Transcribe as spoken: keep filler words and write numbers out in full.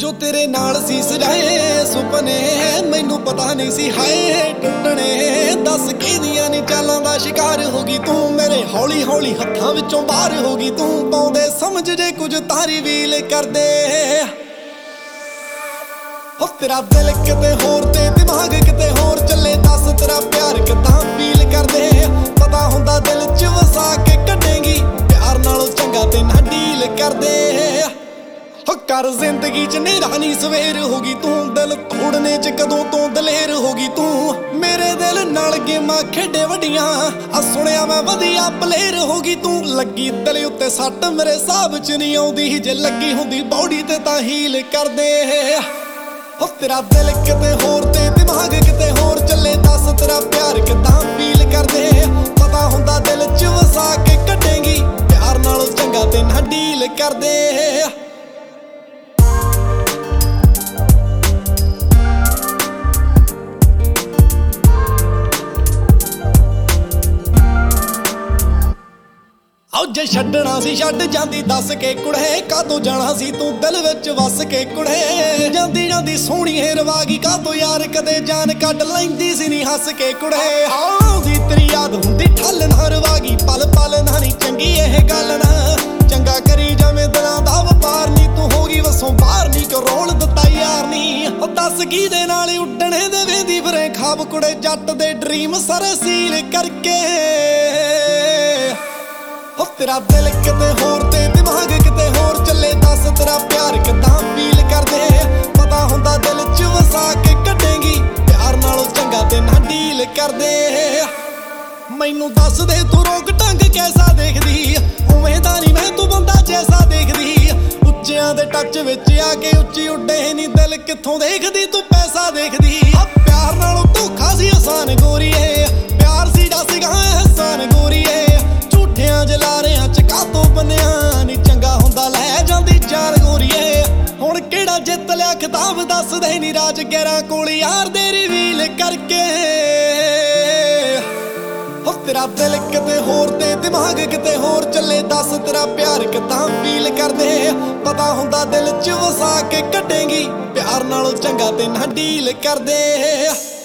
जो तेरे नाल सी सजाए सुपने मैनू पता नहीं सी हाए टुटने दस किदियां नी चालां दा शिकार होगी तू मेरे हौली हौली हत्थां विचों बाहर होगी तू पाउंदे समझ जे कुछ तारी वील कर दे हो तेरा दिल किते होर ते दिमाग किते होर चले दस तेरा प्यार किदां फील कर दे पता हुंदा दिल च वसा के कढेंगी प्यार नालों चंगा ते ना डील कर दे हो कर जिंदगी च निरानी सवेर होगी तू दिल तोड़ने च कदों तो दलेर होगी तू मेरे दिल नाल गेमां खेडे वड्डियां आ सुनिया मैं वधिया प्लेयर होगी तू लगी दिल उत्ते सट मेरे हिसाब च नहीं आउंदी जे लगी हुंदी बॉडी ते तां हील कर दे हो तेरा दिल किते होर ते दिमाग किते होर चले दस तेरा प्यार किदां फील कर दे पता हुंदा दिल च वसा के कढेंगी प्यार नालों चंगा ते ना डील कर दे जे छड्डना सी छड्ड जांदी दस के कुड़े कातों जाना सी तू दिल विच वस के कुड़े जांदी जांदी सोहणी रवागी कातों यार कदे जान कढ लैंदी सी नी हस के कुड़े आउंदी तेरी याद हुंदी ठल ना रवागी पल पल ना नी चंगी एह गल ना चंगा करी जावें दिलां दा वपार नी तू होगी वसों बाहर नी करोल दित्ता यार नी ओ दस की दे नाल उड्डणे दे वेंदी फिरे खाब कुड़े जट दे ड्रीम सारे सील करके हो तेरा दिल किते होर ते दिमाग किते होर चले दस तेरा प्यार किदां फील कर दे पता हुंदा दिल च वसा के कढेंगी प्यार नालों चंगा ते ना डील कर दे मैनू दस दे तू रोक ढंग कैसा देखदी उवें दा नहीं मैं तू बंदा जैसा देखदी उच्चियां दे टच विच आके उच्ची उड्डे नी दिल कित्थों देखदी तू पैसा देखदी आ प्यार नालों धोखा सी आसान गोरीए प्यार सी दस गा एहसान गोरीए जलारियां च कातों बनिया नी चंगा हुंदा लै जांदी जान गोरीए हुण केड़ा जित लिया खिताब दस दे नी राज ग्यारह कोल यार दे रिवील करके हो तेरा दिल किते होर ते दिमाग किते होर चले दस तेरा प्यार किदां फील कर दे पता हुंदा दिल च वसा के कढेंगी प्यार नालों चंगा ते ना डील कर दे।